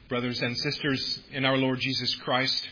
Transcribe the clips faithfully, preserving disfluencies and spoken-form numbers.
Brothers and sisters in our Lord Jesus Christ,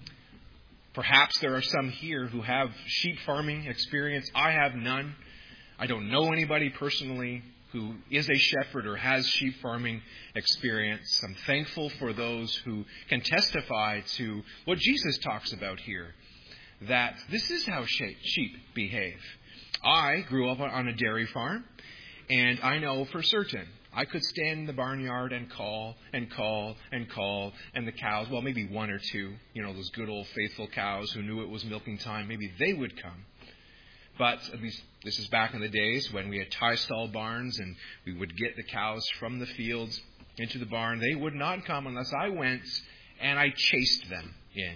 perhaps there are some here who have sheep farming experience. I have none. I don't know anybody personally who is a shepherd or has sheep farming experience. I'm thankful for those who can testify to what Jesus talks about here, that this is how sheep behave. I grew up on a dairy farm, and I know for certain I could stand in the barnyard and call and call and call, and the cows, well, maybe one or two, you know, those good old faithful cows who knew it was milking time, maybe they would come. But at least this is back in the days when we had tie stall barns and we would get the cows from the fields into the barn. They would not come unless I went and I chased them in.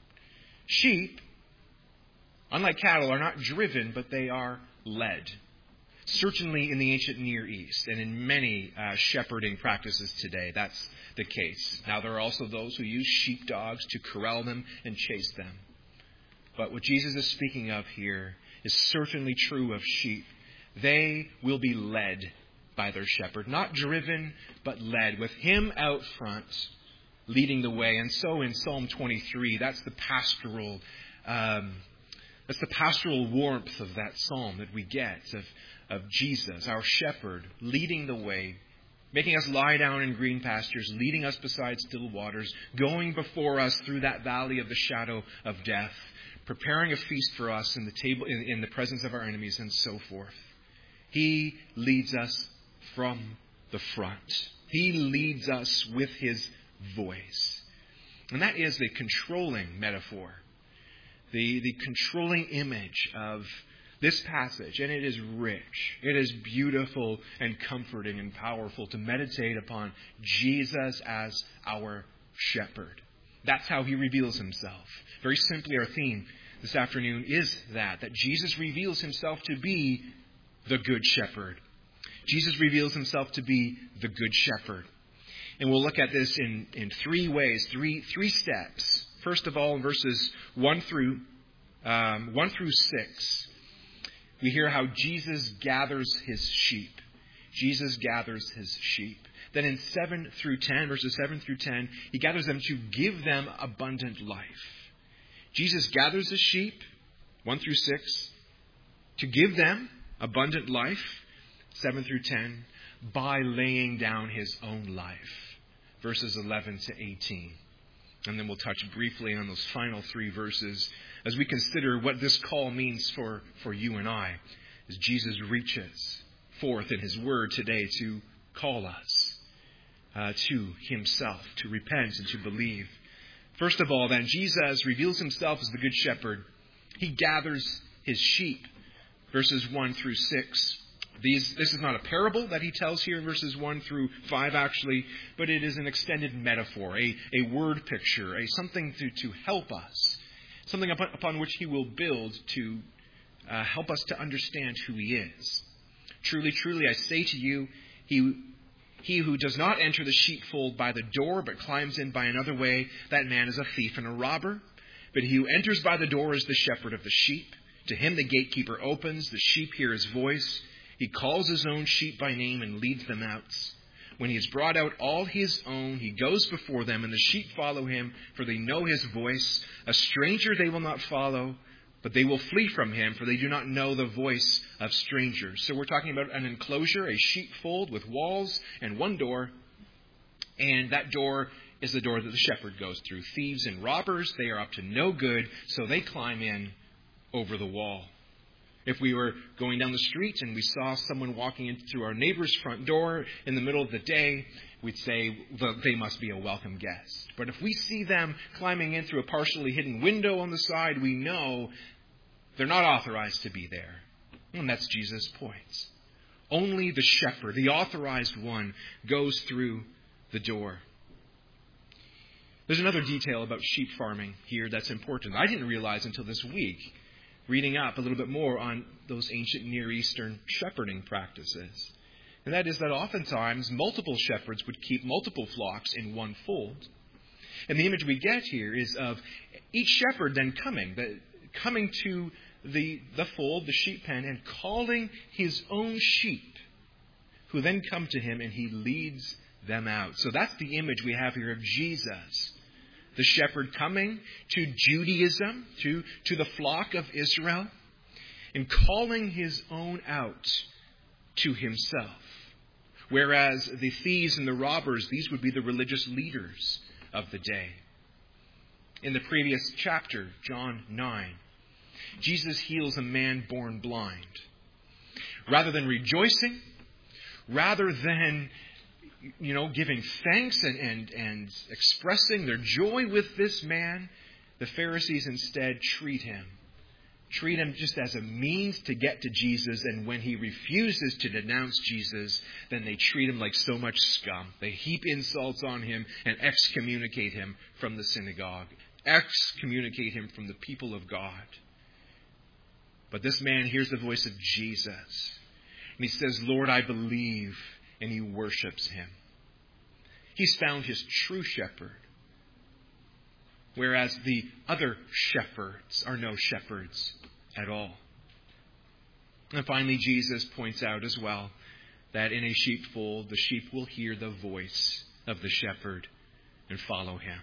Sheep, unlike cattle, are not driven, but they are led. Certainly in the ancient Near East and in many uh, shepherding practices today, that's the case. Now, there are also those who use sheepdogs to corral them and chase them. But what Jesus is speaking of here is certainly true of sheep. They will be led by their shepherd, not driven, but led, with him out front, leading the way. And so in Psalm twenty-three, that's the pastoral um, that's the pastoral warmth of that psalm that we get of of Jesus, our shepherd, leading the way, making us lie down in green pastures, leading us beside still waters, going before us through that valley of the shadow of death, preparing a feast for us in the table in, in the presence of our enemies, and so forth. He leads us from the front. He leads us with his voice. And that is the controlling metaphor, the, the controlling image of this passage, and it is rich. It is beautiful and comforting and powerful to meditate upon Jesus as our shepherd. That's how he reveals himself. Very simply, our theme this afternoon is that, that Jesus reveals himself to be the good shepherd. Jesus reveals himself to be the good shepherd. And we'll look at this in, in three ways, three three steps. First of all, in verses one through um, one through six. We hear how Jesus gathers his sheep. Jesus gathers his sheep. Then in seven through ten, verses seven through ten, he gathers them to give them abundant life. Jesus gathers his sheep, one through six, to give them abundant life, seven through ten, by laying down his own life, verses eleven to eighteen. And then we'll touch briefly on those final three verses as we consider what this call means for, for you and I, as Jesus reaches forth in his word today to call us uh, to himself, to repent and to believe. First of all, then, Jesus reveals himself as the good shepherd. He gathers his sheep, verses one through six. These, this is not a parable that he tells here in verses one through five, actually, but it is an extended metaphor, a, a word picture, a something to, to help us, something upon, upon which he will build to uh, help us to understand who he is. Truly, truly, I say to you, he, he who does not enter the sheepfold by the door, but climbs in by another way, that man is a thief and a robber. But he who enters by the door is the shepherd of the sheep. To him the gatekeeper opens, the sheep hear his voice. He calls his own sheep by name and leads them out. When he has brought out all his own, he goes before them, and the sheep follow him, for they know his voice. A stranger they will not follow, but they will flee from him, for they do not know the voice of strangers. So we're talking about an enclosure, a sheepfold with walls and one door. And that door is the door that the shepherd goes through. Thieves and robbers, they are up to no good, so they climb in over the wall. If we were going down the street and we saw someone walking in through our neighbor's front door in the middle of the day, we'd say well, they must be a welcome guest. But if we see them climbing in through a partially hidden window on the side, we know they're not authorized to be there. And that's Jesus' point. Only the shepherd, the authorized one, goes through the door. There's another detail about sheep farming here that's important. I didn't realize until this week, reading up a little bit more on those ancient Near Eastern shepherding practices. And that is that oftentimes multiple shepherds would keep multiple flocks in one fold. And the image we get here is of each shepherd then coming, the, coming to the, the fold, the sheep pen, and calling his own sheep, who then come to him and he leads them out. So that's the image we have here of Jesus, the shepherd coming to Judaism, to, to the flock of Israel, and calling his own out to himself. Whereas the thieves and the robbers, these would be the religious leaders of the day. In the previous chapter, John nine, Jesus heals a man born blind. Rather than rejoicing, rather than, you know, giving thanks and, and, and expressing their joy with this man, the Pharisees instead treat him. Treat him just as a means to get to Jesus, and when he refuses to denounce Jesus, then they treat him like so much scum. They heap insults on him and excommunicate him from the synagogue, excommunicate him from the people of God. But this man hears the voice of Jesus, and he says, "Lord, I believe," and he worships him. He's found his true shepherd, whereas the other shepherds are no shepherds at all. And finally, Jesus points out as well that in a sheepfold, the sheep will hear the voice of the shepherd and follow him.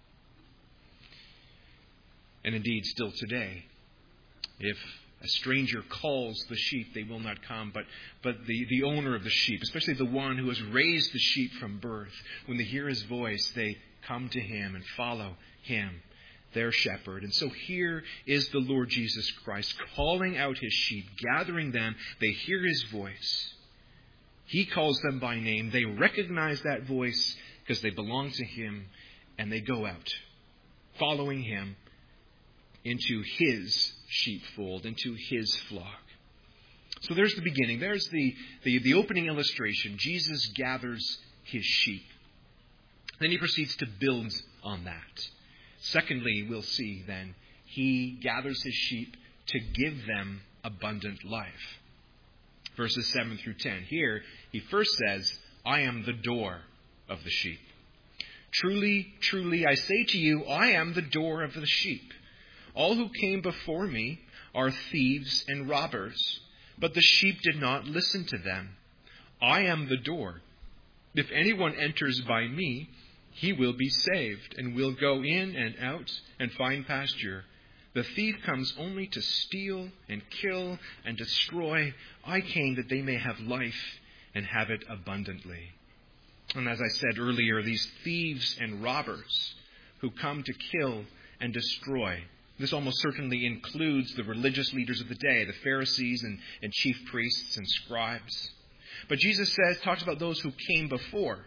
And indeed, still today, if a stranger calls the sheep, they will not come. But, but the, the owner of the sheep, especially the one who has raised the sheep from birth, when they hear his voice, they come to him and follow him, their shepherd. And so here is the Lord Jesus Christ calling out his sheep, gathering them. They hear his voice. He calls them by name. They recognize that voice because they belong to him, and they go out, following him into his sheepfold, into his flock. So there's the beginning. There's the, the, the opening illustration. Jesus gathers his sheep. Then he proceeds to build on that. Secondly, we'll see then, he gathers his sheep to give them abundant life. Verses seven through ten. Here, he first says, "I am the door of the sheep. Truly, truly, I say to you, I am the door of the sheep. All who came before me are thieves and robbers, but the sheep did not listen to them. I am the door. If anyone enters by me, he will be saved, and will go in and out and find pasture. The thief comes only to steal and kill and destroy. I came that they may have life and have it abundantly." And as I said earlier, these thieves and robbers who come to kill and destroy, this almost certainly includes the religious leaders of the day, the Pharisees and, and chief priests and scribes. But Jesus says, talks about those who came before.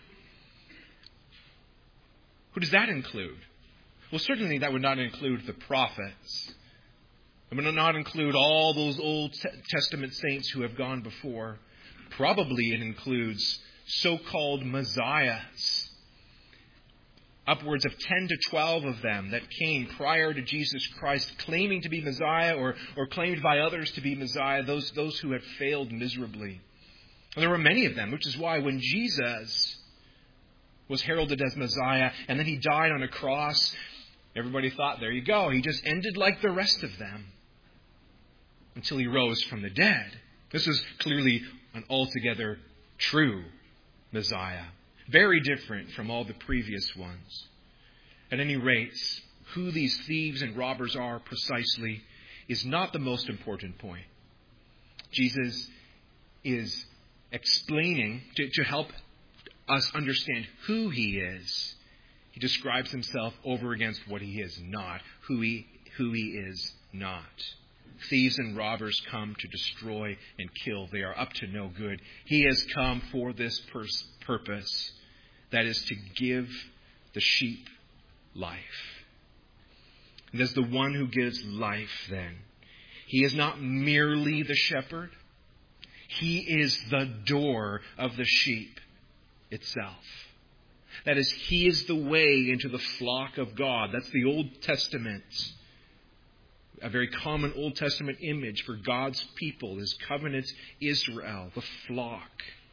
Who does that include? Well, certainly that would not include the prophets. It would not include all those Old Testament saints who have gone before. Probably it includes so-called messiahs. Upwards of ten to twelve of them that came prior to Jesus Christ, claiming to be Messiah or, or claimed by others to be Messiah, those, those who had failed miserably. And there were many of them, which is why when Jesus was heralded as Messiah and then he died on a cross, everybody thought, there you go, he just ended like the rest of them until he rose from the dead. This is clearly an altogether true Messiah. Very different from all the previous ones. At any rate, who these thieves and robbers are precisely is not the most important point. Jesus is explaining, to, to help us understand who he is. He describes himself over against what he is not, who he, who he is not. Thieves and robbers come to destroy and kill. They are up to no good. He has come for this pers- purpose. That is to give the sheep life. And as the one who gives life then, he is not merely the shepherd. He is the door of the sheep itself. That is, he is the way into the flock of God. That's the Old Testament. A very common Old Testament image for God's people, his covenant Israel, the flock.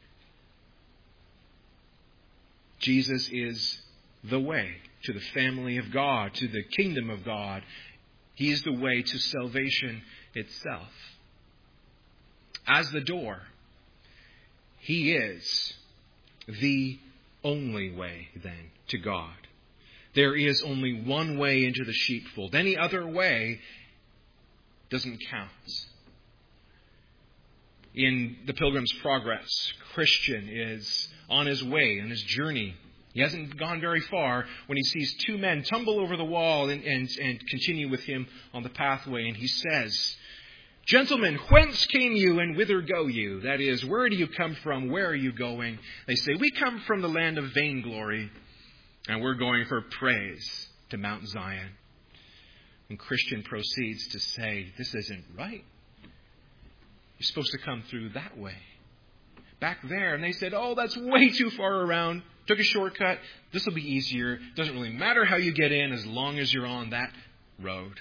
Jesus is the way to the family of God, to the kingdom of God. He is the way to salvation itself. As the door, he is the only way, then, to God. There is only one way into the sheepfold. Any other way doesn't count. In the Pilgrim's Progress, Christian is on his way, on his journey. He hasn't gone very far when he sees two men tumble over the wall and, and, and continue with him on the pathway. And he says, "Gentlemen, whence came you and whither go you?" That is, where do you come from? Where are you going? They say, "We come from the land of vainglory, and we're going for praise to Mount Zion." And Christian proceeds to say, "This isn't right. You're supposed to come through that way. Back there." And they said, "Oh, that's way too far around. Took a shortcut. This will be easier. Doesn't really matter how you get in as long as you're on that road."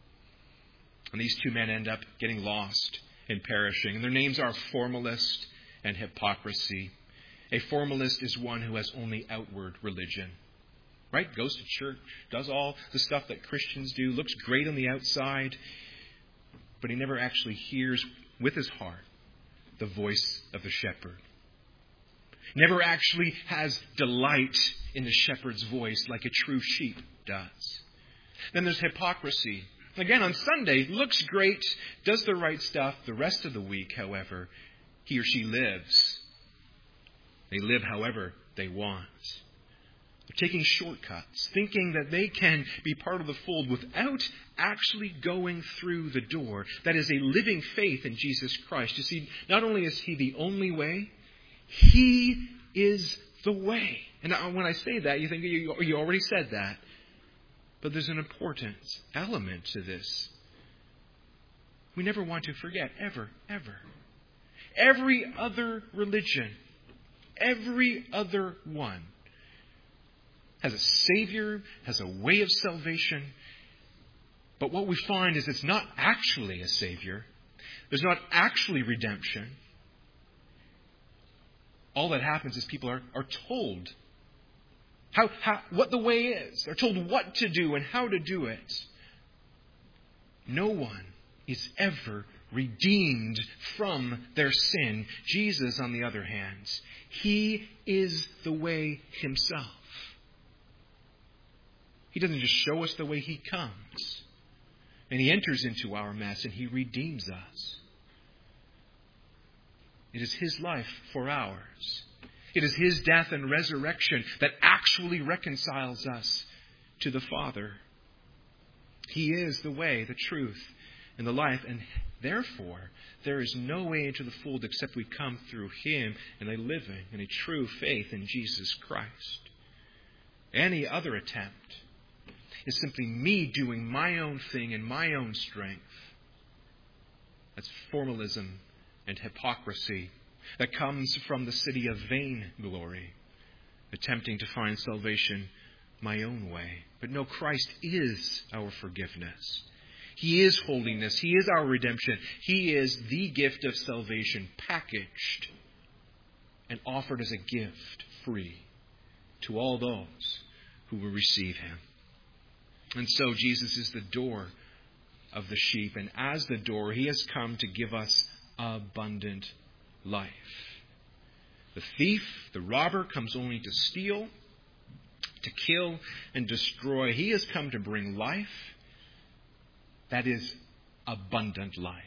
And these two men end up getting lost and perishing. And their names are Formalist and Hypocrisy. A formalist is one who has only outward religion. Right? Goes to church, does all the stuff that Christians do, looks great on the outside, but he never actually hears with his heart the voice of the shepherd. Never actually has delight in the shepherd's voice like a true sheep does. Then there's hypocrisy. Again, on Sunday, looks great, does the right stuff. The rest of the week, however, he or she lives. They live however they want. They're taking shortcuts, thinking that they can be part of the fold without actually going through the door. That is a living faith in Jesus Christ. You see, not only is He the only way, He is the way. And when I say that, you think you already said that. But there's an important element to this. We never want to forget, ever, ever. Every other religion, every other one, has a Savior, has a way of salvation. But what we find is it's not actually a Savior. There's not actually redemption. All that happens is people are, are told how, how what the way is. They're told what to do and how to do it. No one is ever redeemed from their sin. Jesus, on the other hand, He is the way Himself. He doesn't just show us the way. He comes. And He enters into our mess and He redeems us. It is His life for ours. It is His death and resurrection that actually reconciles us to the Father. He is the way, the truth, and the life. And therefore, there is no way into the fold except we come through Him in a living and a true faith in Jesus Christ. Any other attempt is simply me doing my own thing in my own strength. That's formalism and hypocrisy that comes from the city of vainglory, attempting to find salvation my own way. But no, Christ is our forgiveness. He is holiness. He is our redemption. He is the gift of salvation packaged and offered as a gift free to all those who will receive Him. And so Jesus is the door of the sheep. And as the door, He has come to give us abundant life. The thief, the robber, comes only to steal, to kill, and destroy. He has come to bring life. That is abundant life.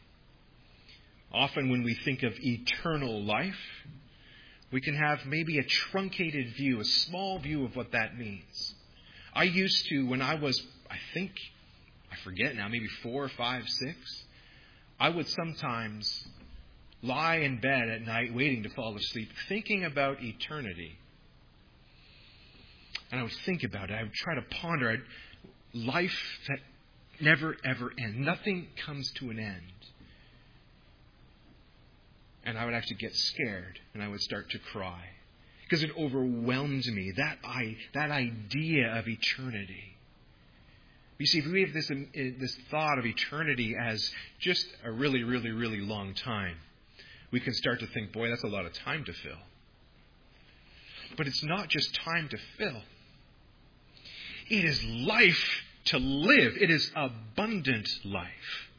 Often when we think of eternal life, we can have maybe a truncated view, a small view of what that means. I used to, when I was, I think, I forget now, maybe four, five, six, I would sometimes lie in bed at night waiting to fall asleep, thinking about eternity. And I would think about it. I would try to ponder it. Life that never, ever ends. Nothing comes to an end. And I would actually get scared, and I would start to cry. Because it overwhelmed me, that I, that idea of eternity. You see, if we have this, this thought of eternity as just a really, really, really long time, we can start to think, boy, that's a lot of time to fill. But it's not just time to fill. It is life to live. It is abundant life.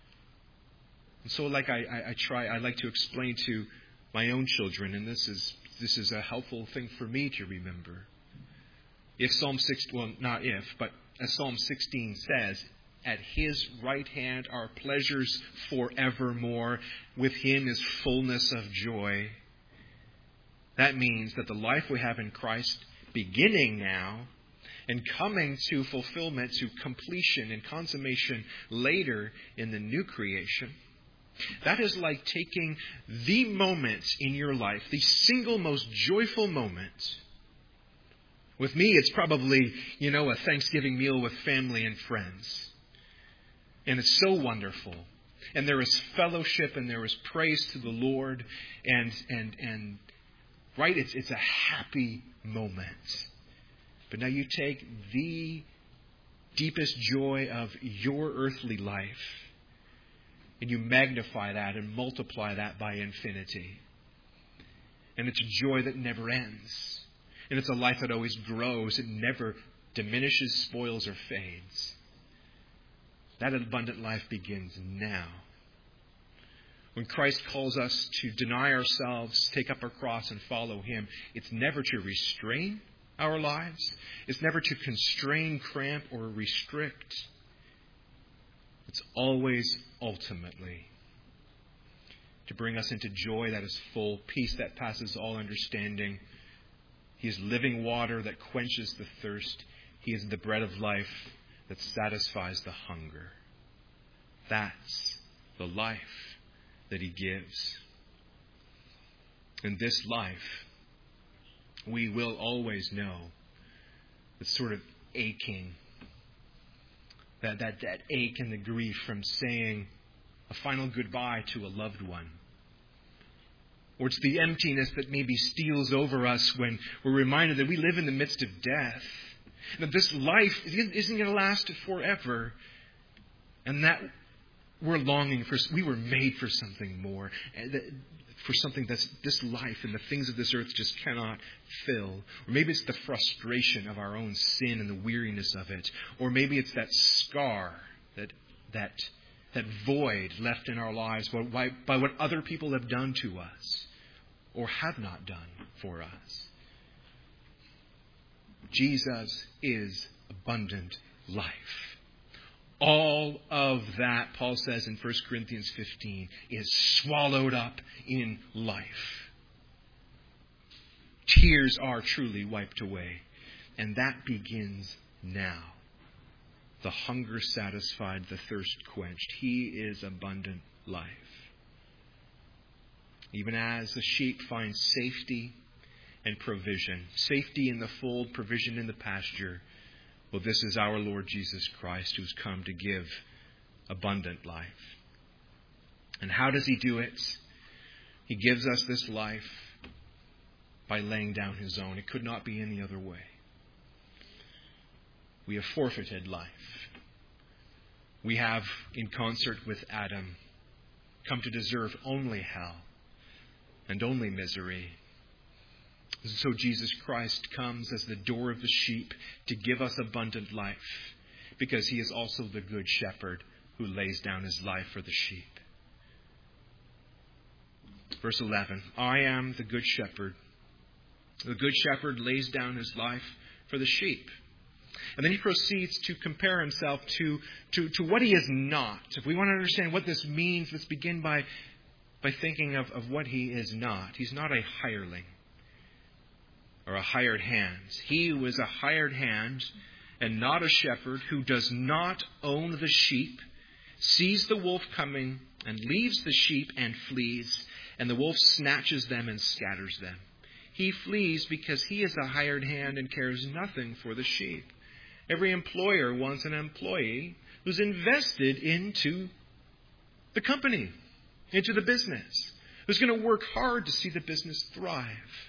And so like I, I, I try, I like to explain to my own children, and this is this is a helpful thing for me to remember. If Psalm six, well, not if, but as Psalm sixteen says, at His right hand are pleasures forevermore. With Him is fullness of joy. That means that the life we have in Christ, beginning now and coming to fulfillment, to completion and consummation later in the new creation, that is like taking the moment in your life, the single most joyful moment. With me, it's probably, you know, a Thanksgiving meal with family and friends. And it's so wonderful. And there is fellowship and there is praise to the Lord. And, and, and right, it's, it's a happy moment. But now you take the deepest joy of your earthly life and you magnify that and multiply that by infinity. And it's a joy that never ends. And it's a life that always grows. It never diminishes, spoils, or fades. That abundant life begins now. When Christ calls us to deny ourselves, take up our cross, and follow Him, it's never to restrain our lives. It's never to constrain, cramp, or restrict. It's always ultimately to bring us into joy that is full, peace that passes all understanding. He is living water that quenches the thirst. He is the bread of life that satisfies the hunger. That's the life that He gives. In this life, we will always know the sort of aching, that, that, that ache and the grief from saying a final goodbye to a loved one. Or it's the emptiness that maybe steals over us when we're reminded that we live in the midst of death. That this life isn't going to last forever. And that we're longing for, we were made for something more. For something that this life and the things of this earth just cannot fill. Or maybe it's the frustration of our own sin and the weariness of it. Or maybe it's that scar, that that that void left in our lives by, by what other people have done to us or have not done for us. Jesus is abundant life. All of that, Paul says in First Corinthians fifteen, is swallowed up in life. Tears are truly wiped away. And that begins now. The hunger satisfied, the thirst quenched. He is abundant life. Even as the sheep finds safety and provision. Safety in the fold, provision in the pasture. Well, this is our Lord Jesus Christ who's come to give abundant life. And how does He do it? He gives us this life by laying down His own. It could not be any other way. We have forfeited life. We have, in concert with Adam, come to deserve only hell and only misery. So Jesus Christ comes as the door of the sheep to give us abundant life, because He is also the good shepherd who lays down His life for the sheep. Verse eleven, I am the good shepherd. The good shepherd lays down his life for the sheep. And then he proceeds to compare himself to, to, to what he is not. If we want to understand what this means, let's begin by, by thinking of, of what he is not. He's not a hireling or a hired hand. He who is a hired hand and not a shepherd, who does not own the sheep, sees the wolf coming and leaves the sheep and flees, and the wolf snatches them and scatters them. He flees because he is a hired hand and cares nothing for the sheep. Every employer wants an employee who's invested into the company, into the business, who's going to work hard to see the business thrive.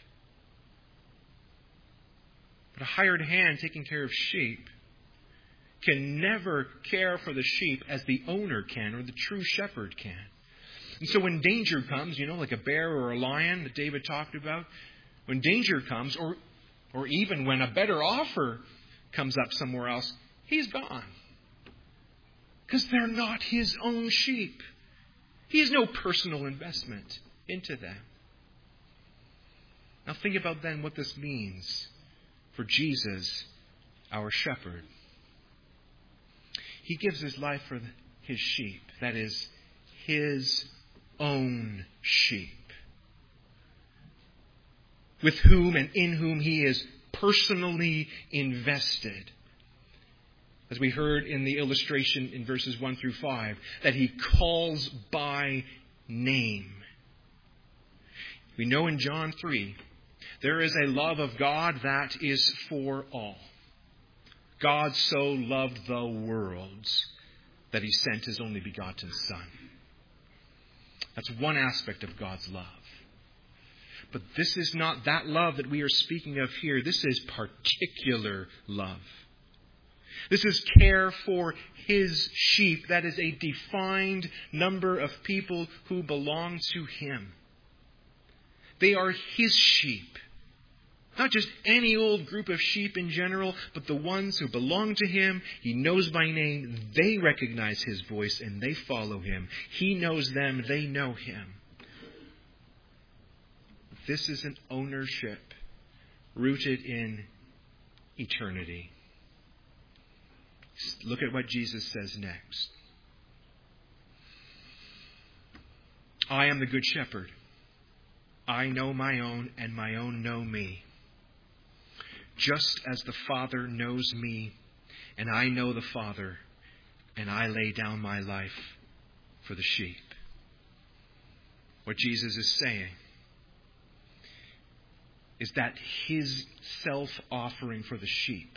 But a hired hand taking care of sheep can never care for the sheep as the owner can or the true shepherd can. And so when danger comes, you know, like a bear or a lion that David talked about, when danger comes, or or even when a better offer comes up somewhere else, he's gone. Because they're not his own sheep. He has no personal investment into them. Now think about then what this means for Jesus, our shepherd. He gives his life for his sheep, that is, his own sheep, with whom and in whom he is personally invested. As we heard in the illustration in verses one through five, that he calls by name. We know in John three, there is a love of God that is for all. God so loved the world that he sent his only begotten Son. That's one aspect of God's love. But this is not that love that we are speaking of here. This is particular love. This is care for his sheep. That is a defined number of people who belong to him. They are his sheep. Not just any old group of sheep in general, but the ones who belong to him. He knows by name. They recognize his voice and they follow him. He knows them. They know him. This is an ownership rooted in eternity. Look at what Jesus says next. I am the good shepherd. I know my own, and my own know me. Just as the Father knows me, and I know the Father, and I lay down my life for the sheep. What Jesus is saying is that his self-offering for the sheep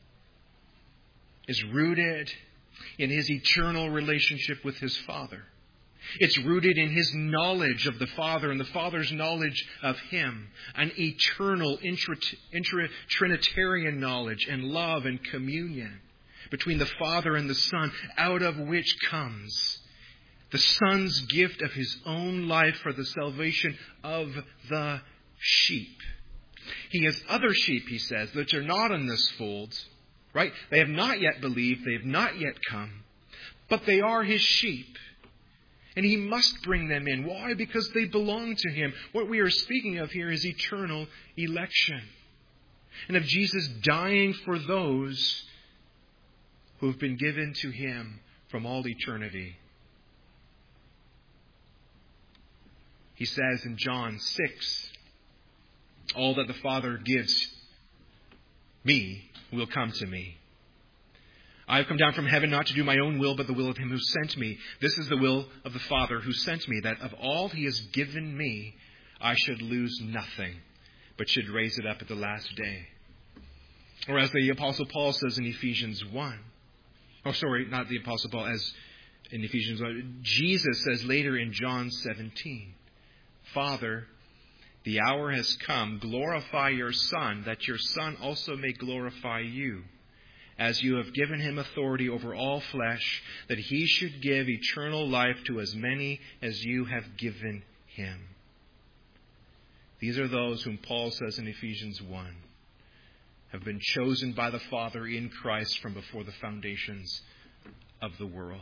is rooted in his eternal relationship with his Father. It's rooted in his knowledge of the Father and the Father's knowledge of him. An eternal intra-Trinitarian knowledge and love and communion between the Father and the Son, out of which comes the Son's gift of his own life for the salvation of the sheep. He has other sheep, he says, that are not in this fold. Right? They have not yet believed. They have not yet come. But they are his sheep. And he must bring them in. Why? Because they belong to him. What we are speaking of here is eternal election. And of Jesus dying for those who have been given to him from all eternity. He says in John six, all that the Father gives me will come to me. I have come down from heaven not to do my own will, but the will of him who sent me. This is the will of the Father who sent me, that of all he has given me, I should lose nothing, but should raise it up at the last day. Or as the Apostle Paul says in Ephesians one. Oh, sorry, not the Apostle Paul, as in Ephesians one. Jesus says later in John seventeen, Father, the hour has come. Glorify your Son, that your Son also may glorify you, as you have given him authority over all flesh, that he should give eternal life to as many as you have given him. These are those whom Paul says in Ephesians one have been chosen by the Father in Christ from before the foundations of the world.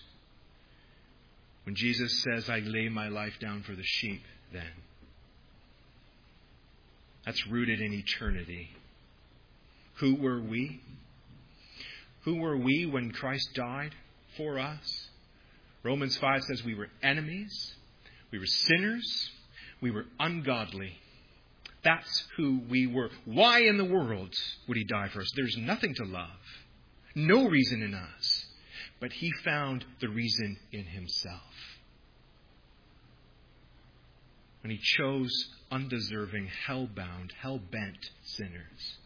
When Jesus says, I lay my life down for the sheep, then, that's rooted in eternity. Who were we? Who were we when Christ died for us? Romans five says we were enemies, we were sinners, we were ungodly. That's who we were. Why in the world would he die for us? There's nothing to love. No reason in us. But he found the reason in himself. When he chose undeserving, hell-bound, hell-bent sinners.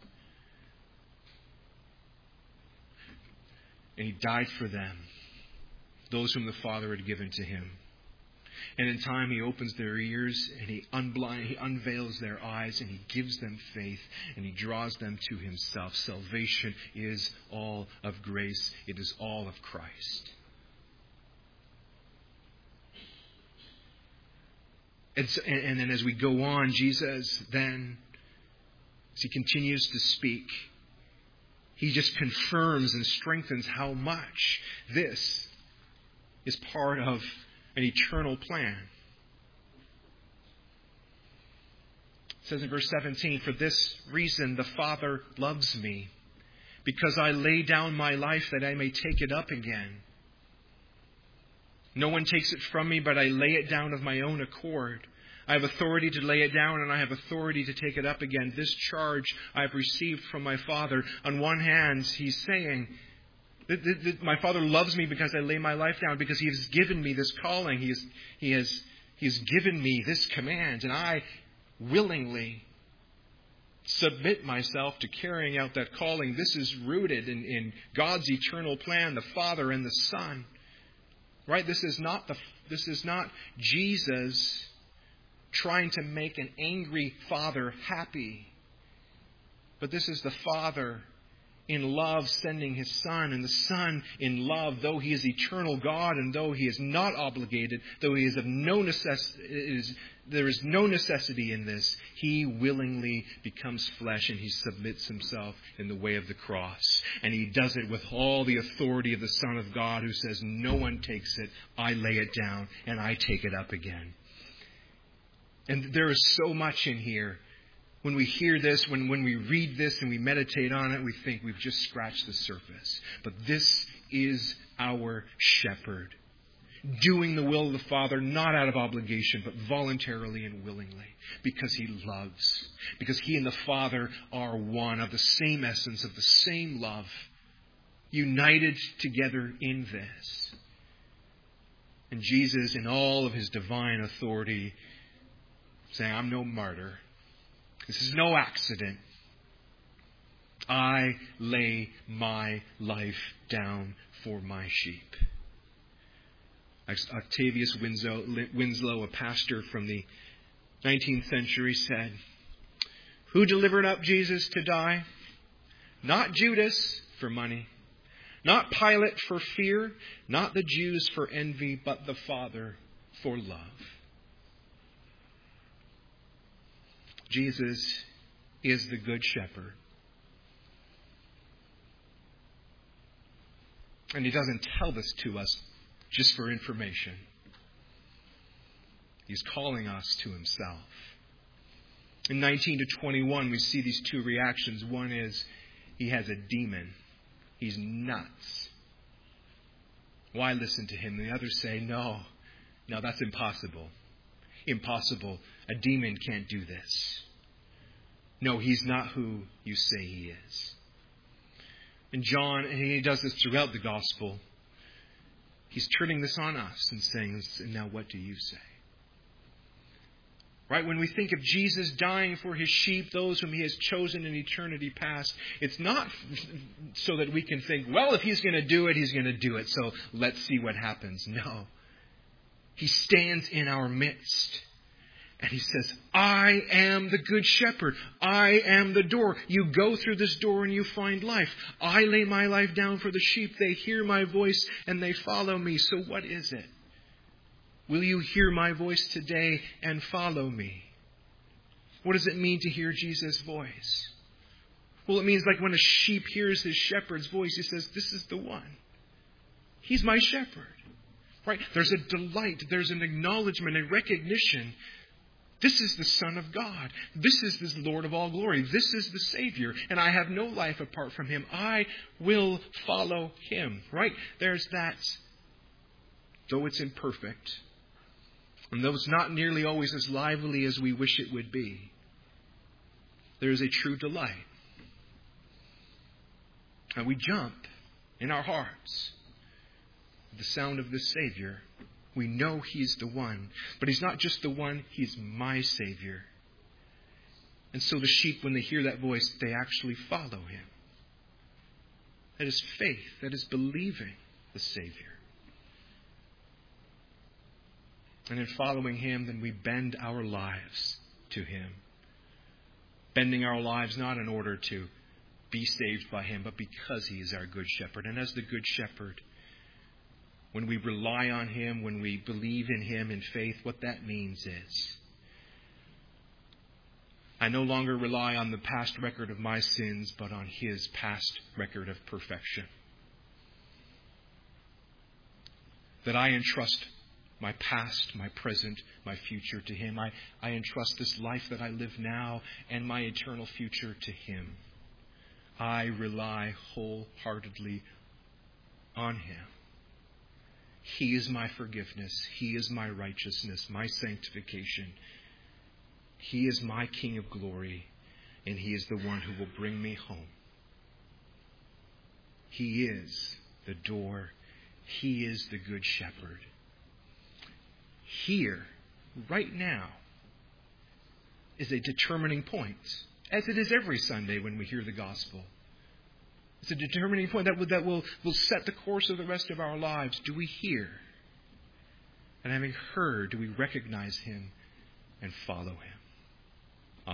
And he died for them, those whom the Father had given to him. And in time he opens their ears and he unblind, he unveils their eyes and he gives them faith and he draws them to himself. Salvation is all of grace. It is all of Christ. And, so, and, and then as we go on, Jesus then, as he continues to speak, he just confirms and strengthens how much this is part of an eternal plan. It says in verse seventeen, "For this reason the Father loves me, because I lay down my life that I may take it up again. No one takes it from me, but I lay it down of my own accord. I have authority to lay it down, and I have authority to take it up again. This charge I have received from my Father." On one hand, he's saying, my Father loves me because I lay my life down, because He has given me this calling. He has, he has, he has given me this command, and I willingly submit myself to carrying out that calling. This is rooted in, in God's eternal plan, the Father and the Son. Right? This is not the this is not Jesus trying to make an angry Father happy. But this is the Father in love sending His Son, and the Son in love, though He is eternal God and though He is not obligated, though He is of no necessity, there is no necessity in this, He willingly becomes flesh and He submits Himself in the way of the cross. And He does it with all the authority of the Son of God, who says, "No one takes it, I lay it down and I take it up again." And there is so much in here. When we hear this, when, when we read this and we meditate on it, we think we've just scratched the surface. But this is our shepherd, doing the will of the Father, not out of obligation, but voluntarily and willingly, because He loves. Because He and the Father are one, of the same essence, of the same love, united together in this. And Jesus, in all of His divine authority, saying, "I'm no martyr. This is no accident. I lay my life down for my sheep." Octavius Winslow, Winslow, a pastor from the nineteenth century, said, "Who delivered up Jesus to die? Not Judas for money, not Pilate for fear, not the Jews for envy, but the Father for love." Jesus is the Good Shepherd. And He doesn't tell this to us just for information. He's calling us to Himself. In nineteen to twenty-one, we see these two reactions. One is, he has a demon. He's nuts. Why listen to him? The others say, no, no, that's impossible. Impossible. A demon can't do this. No, he's not who you say he is. And John, and he does this throughout the gospel, he's turning this on us and saying, "And now what do you say?" Right? When we think of Jesus dying for His sheep, those whom He has chosen in eternity past, it's not so that we can think, well, if He's going to do it, He's going to do it, so let's see what happens. No. He stands in our midst. And He says, "I am the Good Shepherd. I am the door. You go through this door and you find life. I lay my life down for the sheep. They hear my voice and they follow me." So what is it? Will you hear my voice today and follow me? What does it mean to hear Jesus' voice? Well, it means like when a sheep hears his shepherd's voice, he says, "This is the one. He's my shepherd." Right? There's a delight. There's an acknowledgement, a recognition. This is the Son of God. This is the Lord of all glory. This is the Savior. And I have no life apart from Him. I will follow Him. Right? There's that. Though it's imperfect, and though it's not nearly always as lively as we wish it would be, there is a true delight. And we jump in our hearts at the sound of this Savior. We know He's the one. But He's not just the one, He's my Savior. And so the sheep, when they hear that voice, they actually follow Him. That is faith. That is believing the Savior. And in following Him, then we bend our lives to Him. Bending our lives not in order to be saved by Him, but because He is our Good Shepherd. And as the Good Shepherd, when we rely on Him, when we believe in Him in faith, what that means is, I no longer rely on the past record of my sins, but on His past record of perfection. That I entrust my past, my present, my future to Him. I, I entrust this life that I live now and my eternal future to Him. I rely wholeheartedly on Him. He is my forgiveness. He is my righteousness, my sanctification. He is my King of glory, and He is the one who will bring me home. He is the door. He is the good shepherd. Here, right now, is a determining point, as it is every Sunday when we hear the gospel. It's a determining point that will, that will, will set the course of the rest of our lives. Do we hear? And having heard, do we recognize Him and follow Him?